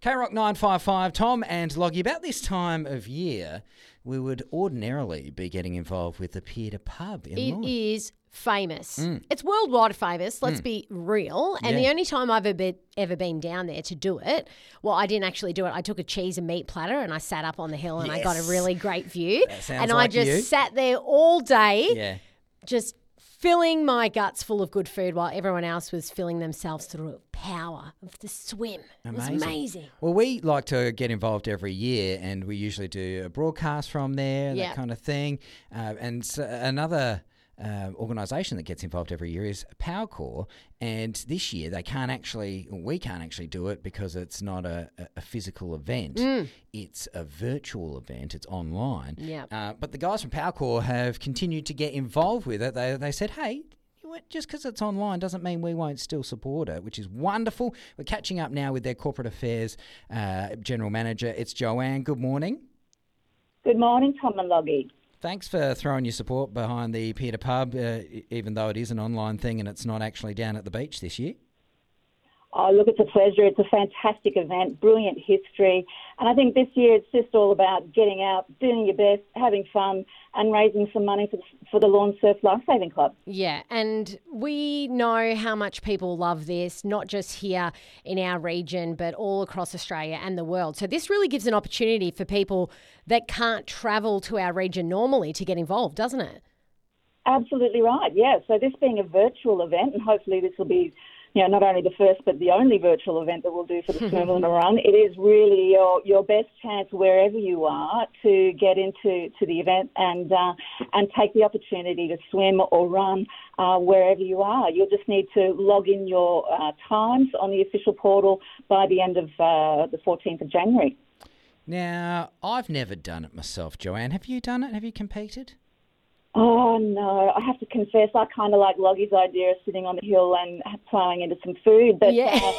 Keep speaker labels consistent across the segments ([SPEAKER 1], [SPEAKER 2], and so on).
[SPEAKER 1] K-Rock 955, Tom and Loggy. About this time of year, we would ordinarily be getting involved with the Pier to Pub in Lorne.
[SPEAKER 2] It is famous. It's worldwide famous, let's be real. And the only time I've ever been down there to do it, well, I didn't actually do it. I took a cheese and meat platter and I sat up on the hill and I got a really great view.
[SPEAKER 1] That sounds
[SPEAKER 2] and
[SPEAKER 1] like
[SPEAKER 2] I just
[SPEAKER 1] you.
[SPEAKER 2] sat there all day,
[SPEAKER 1] Yeah.
[SPEAKER 2] just filling my guts full of good food while everyone else was filling themselves through the power of the swim. It was amazing.
[SPEAKER 1] Well, we like to get involved every year and we usually do a broadcast from there, that kind of thing. And so another organisation that gets involved every year is PowerCore, and this year we can't actually do it because it's not a physical event. It's a virtual event. It's online. But the guys from PowerCore have continued to get involved with it. They said, hey, just because it's online doesn't mean we won't still support it, which is wonderful. We're catching up now with their corporate affairs general manager. It's Joanne. Good morning.
[SPEAKER 3] Good morning, Tom and Loggy.
[SPEAKER 1] Thanks for throwing your support behind the Pier to Pub, even though it is an online thing and it's not actually down at the beach this year.
[SPEAKER 3] Oh, look, it's a pleasure. It's a fantastic event, brilliant history. And I think this year it's just all about getting out, doing your best, having fun and raising some money for the Lorne Surf Lifesaving Club.
[SPEAKER 2] Yeah, and we know how much people love this, not just here in our region, but all across Australia and the world. So this really gives an opportunity for people that can't travel to our region normally to get involved, doesn't it?
[SPEAKER 3] Absolutely right, yeah. So this being a virtual event, and hopefully this will be not only the first but the only virtual event that we'll do for the Swim and Run, it is really your best chance wherever you are to get into the event and take the opportunity to swim or run wherever you are. You'll just need to log in your times on the official portal by the end of the 14th of January.
[SPEAKER 1] Now, I've never done it myself, Joanne. Have you done it? Have you competed?
[SPEAKER 3] Oh, no. I have to confess, I kind of like Loggy's idea of sitting on the hill and ploughing into some food. But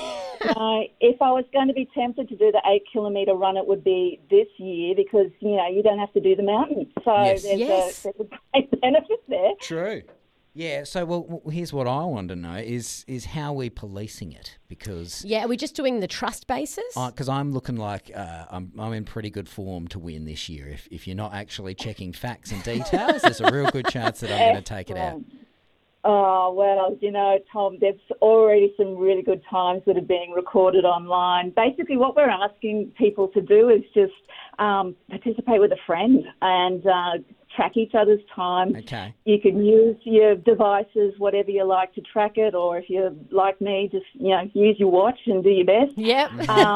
[SPEAKER 3] if I was going to be tempted to do the 8-kilometre run, it would be this year because, you don't have to do the mountain. So there's a great benefit there.
[SPEAKER 1] True. Yeah, so well, here's what I want to know is how are we policing it? Because
[SPEAKER 2] are we just doing the trust basis?
[SPEAKER 1] Because I'm looking like I'm in pretty good form to win this year. If you're not actually checking facts and details, there's a real good chance that I'm going to take it out.
[SPEAKER 3] Oh, well, Tom, there's already some really good times that are being recorded online. Basically, what we're asking people to do is just participate with a friend and track each other's time.
[SPEAKER 1] Okay.
[SPEAKER 3] You can use your devices, whatever you like to track it, or if you're like me, just use your watch and do your best.
[SPEAKER 2] Yep.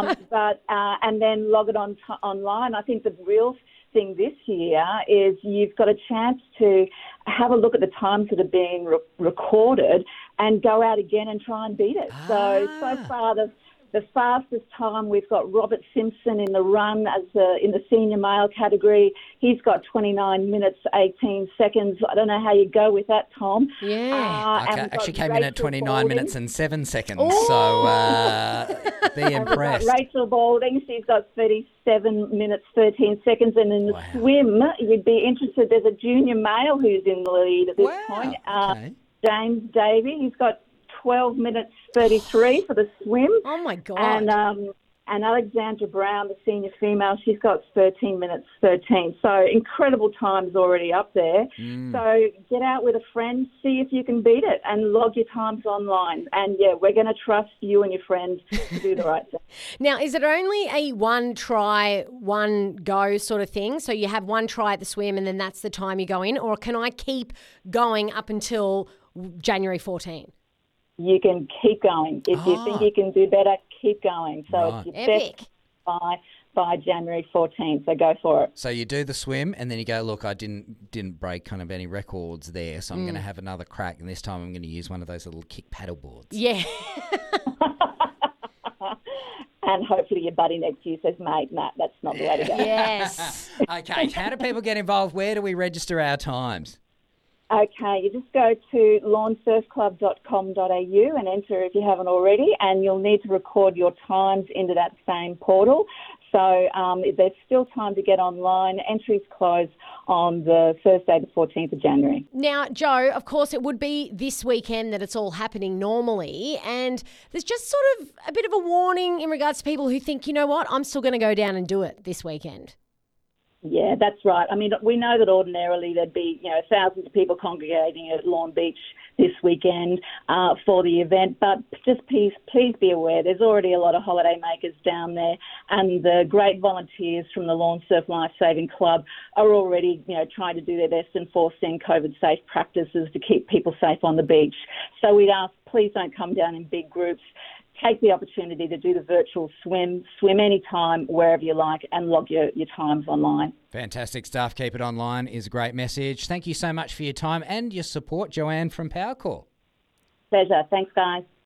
[SPEAKER 3] And then log it on online. I think the real thing this year is you've got a chance to have a look at the times that are being recorded and go out again and try and beat it. So far the fastest time, we've got Robert Simpson in the run in the senior male category. He's got 29 minutes, 18 seconds. I don't know how you go with that, Tom.
[SPEAKER 2] Yeah.
[SPEAKER 1] I actually came in at 29 minutes and 7 seconds, so be impressed.
[SPEAKER 3] Rachel Balding, she's got 37 minutes, 13 seconds. And in the swim, you'd be interested, there's a junior male who's in the lead at this point.
[SPEAKER 1] Okay.
[SPEAKER 3] James Davey, he's got 12 minutes 33 for the swim.
[SPEAKER 2] Oh, my God.
[SPEAKER 3] And Alexandra Brown, the senior female, she's got 13 minutes 13. So incredible times already up there. So get out with a friend, see if you can beat it and log your times online. And, we're going to trust you and your friend to do the right thing.
[SPEAKER 2] Now, is it only a one try, one go sort of thing? So you have one try at the swim and then that's the time you go in? Or can I keep going up until January 14?
[SPEAKER 3] You can keep going. If you think you can do better, keep going. So it's your best by January 14th, so go for it.
[SPEAKER 1] So you do the swim and then you go, look, I didn't break kind of any records there, so I'm going to have another crack, and this time I'm going to use one of those little kick paddle boards.
[SPEAKER 2] Yeah.
[SPEAKER 3] And hopefully your buddy next to you says, mate, no, that's not the way to go.
[SPEAKER 2] Yes.
[SPEAKER 1] Okay, how do people get involved? Where do we register our times?
[SPEAKER 3] Okay, you just go to lornesurfclub.com.au and enter if you haven't already, and you'll need to record your times into that same portal. So there's still time to get online. Entries close on the Thursday, the 14th of January.
[SPEAKER 2] Now, Jo, of course, it would be this weekend that it's all happening normally. And there's just sort of a bit of a warning in regards to people who think, you know what, I'm still going to go down and do it this weekend.
[SPEAKER 3] Yeah, that's right. I mean, we know that ordinarily there'd be, thousands of people congregating at Lawn Beach this weekend for the event, but just please be aware there's already a lot of holidaymakers down there, and the great volunteers from the Lawn Surf Lifesaving Club are already, trying to do their best enforcing COVID-safe practices to keep people safe on the beach. So we'd ask, please don't come down in big groups. Take the opportunity to do the virtual swim anytime, wherever you like, and log your times online.
[SPEAKER 1] Fantastic stuff. Keep it online is a great message. Thank you so much for your time and your support, Joanne from Powercore.
[SPEAKER 3] Pleasure. Thanks, guys.